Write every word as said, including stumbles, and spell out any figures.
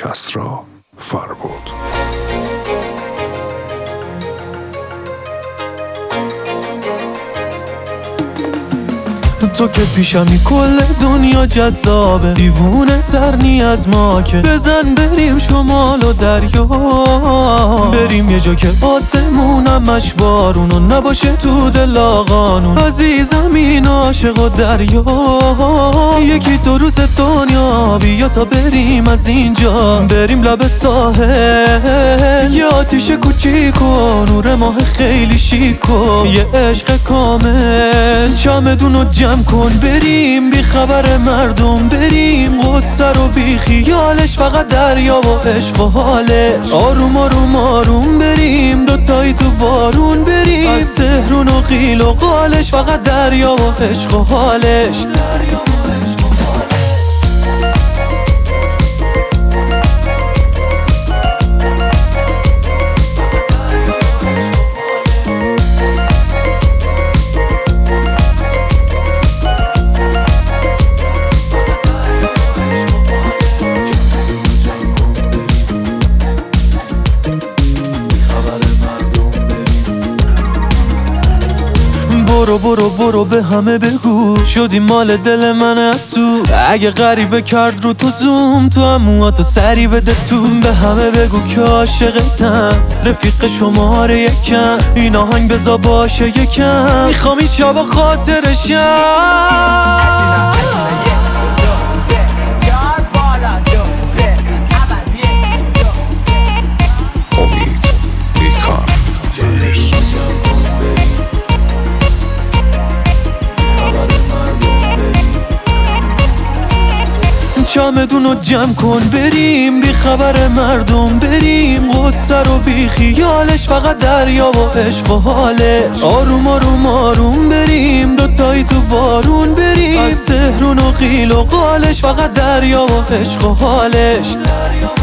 کسری فربود. تو که پیشمی کل دنیا جذابه، دیوونه ترنی از ما که بزن بریم شمال و دریا، بریم یه جا که آسمونمش بارون و نباشه تو دل قانون، عزیزم این عاشق و دریا، یکی دو روز دنیا بیا تا بریم از اینجا، بریم لب ساحل، یه آتیش کوچیک و نور ماه خیلی شیک و یه عشق کامل، چمدون و جمع کن بریم بی خبر مردم، بریم غصه رو بی خیالش، فقط دریا و عشق و حالش، آروم آروم آروم بریم دوتایی تو بارون، بریم از تهرون و قیل و قالش، فقط دریا و عشق و حالش. برو برو برو به همه بگو شدی مال دل من از تو، اگه غریبه کرد رو تو زوم تو امواتو سری بده تو، به همه بگو که عاشقتم رفیق شماره یکم، این آهنگ بزا باشه یکم، میخوام این شب خاطرشم. چمدون رو جمع کن بریم بی خبر مردم، بریم غصه رو بی خیالش، فقط دریا و عشق و حالش، آروم آروم آروم بریم دوتایی تو بارون، بریم از تهرون و قیل و قالش، فقط دریا و عشق و حالش.